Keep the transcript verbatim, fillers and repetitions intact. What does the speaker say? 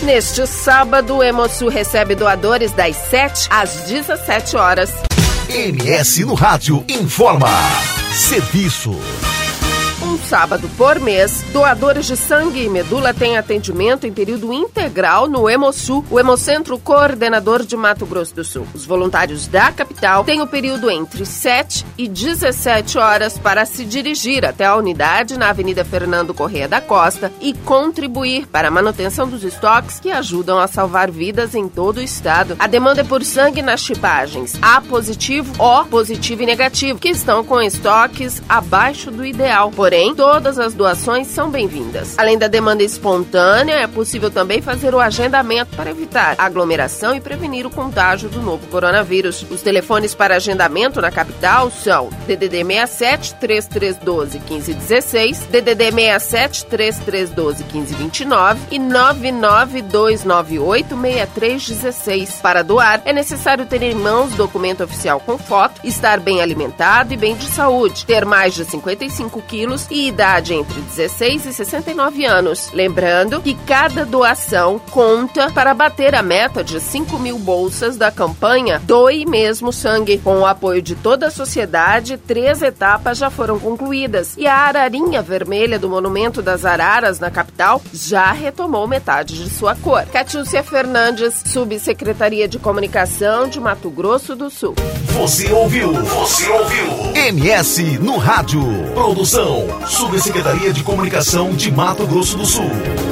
Neste sábado, o Hemosul recebe doadores das sete às dezessete horas. M S no Rádio informa. Serviço. Um sábado por mês, doadores de sangue e medula têm atendimento em período integral no Hemosul, o Hemocentro Coordenador de Mato Grosso do Sul. Os voluntários da capital têm o período entre sete e dezessete horas para se dirigir até a unidade na Avenida Fernando Corrêa da Costa e contribuir para a manutenção dos estoques que ajudam a salvar vidas em todo o estado. A demanda é por sangue nas tipagens A positivo, O positivo e negativo, que estão com estoques abaixo do ideal. Porém, todas as doações são bem-vindas. Além da demanda espontânea, é possível também fazer o agendamento para evitar aglomeração e prevenir o contágio do novo coronavírus. Os telefones para agendamento na capital são D D D seis sete, três três um dois, um cinco um seis, D D D seis sete, três três um dois, um cinco dois nove e nove nove dois nove oito, seis três um seis. Para doar, é necessário ter em mãos documento oficial com foto, estar bem alimentado e bem de saúde, ter mais de cinquenta e cinco quilos e idade entre dezesseis e sessenta e nove anos. Lembrando que cada doação conta para bater a meta de cinco mil bolsas da campanha Doe Mesmo Sangue. Com o apoio de toda a sociedade, três etapas já foram concluídas e a ararinha vermelha do Monumento das Araras na capital já retomou metade de sua cor. Catiúcia Fernandes, Subsecretaria de Comunicação de Mato Grosso do Sul. Você ouviu? Você ouviu? M S no Rádio. Produção Subsecretaria de Comunicação de Mato Grosso do Sul.